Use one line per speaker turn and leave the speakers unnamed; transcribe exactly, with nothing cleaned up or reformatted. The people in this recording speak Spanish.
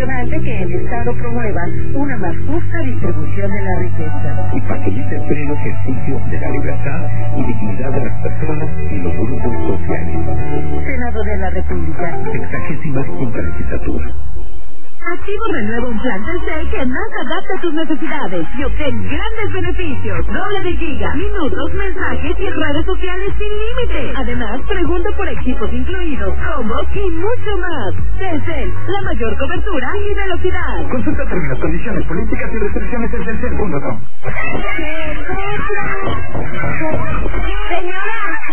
emocionante que el Estado promueva una más justa distribución de la riqueza.
Y facilite el pleno ejercicio de la libertad y dignidad de las personas y los grupos sociales.
Senado de la República.
Sexagésima quinta legislatura.
Activo renueva un plan Telcel que más adapta a tus necesidades y obtén grandes beneficios, doble de giga, minutos, mensajes y redes sociales sin límite. Además, pregunta por equipos incluidos, combos y mucho más. Telcel, la mayor cobertura y velocidad.
Consulta términos, condiciones, políticas y restricciones en telcel punto com.
Señora.